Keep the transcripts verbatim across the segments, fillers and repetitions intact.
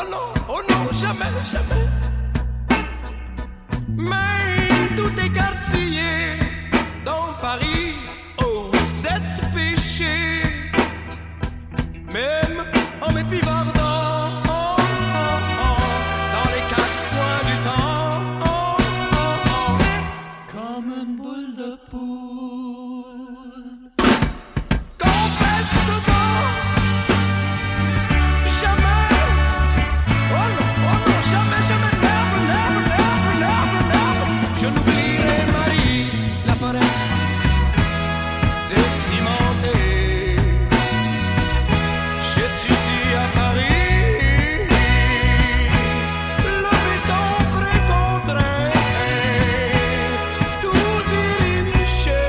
oh non, oh non, jamais, jamais. Mais tout est quartier dans Paris aux sept péchés, même en m'épivardant oh, oh, oh, dans les quatre coins du temps, oh, oh, oh, comme une boule de poule. Confesse dedans, jamais, oh non, oh non, jamais, jamais, never, never, never, never, never, je n'oublierai Marie, la forêt décimentée. J'étudie à Paris le béton précontraint, tout déniché.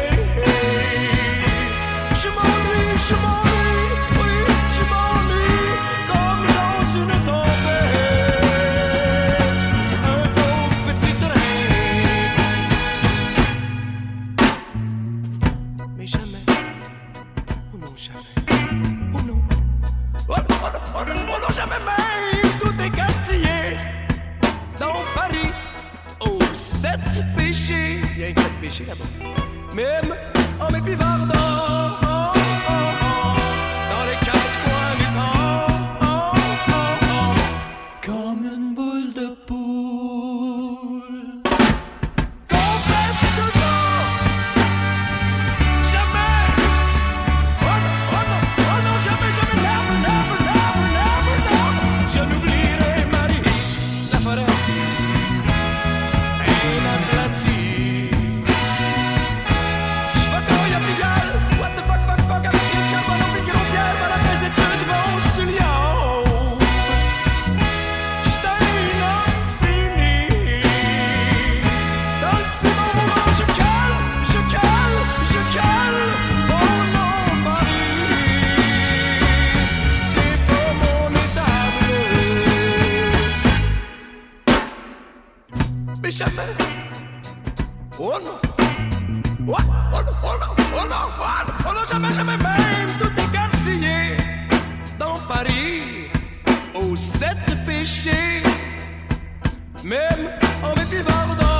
Je m'ennuie, je m'ennuie, oui, je m'ennuie comme dans une tempête, un beau petit train. Mais jamais, oh non, jamais, oh non, oh non, oh non, oh non, oh non, jamais, même tout est quartier dans Paris aux sept péchés. Il y a une sept péchés là-bas. Même en m'épivardant oh, oh, oh, dans les quatre coins du temps, oh, oh, oh, comme une boule de poule. Confesse dedans, jamais, oh non, oh non, oh non, jamais, jamais, never, never, never, never, never, je n'oublierai Marie, la forêt inaplatie. Je vais quand y'a Pigalle, what the fuck, fuck, fuck, avec les chums, mon opinion, gros pierre, voilà mes études vont sur Lyon. J'étais une homme fini, dans le ciment mouvant, je cale, je cale, je cale, mon nom Paris, c'est pas mon étable. Mais jamais, oh non, oh, oh non, oh non, oh non, oh non, oh non, jamais, jamais, même tout est quartier dans Paris aux sept péchés, même en m'épivardant.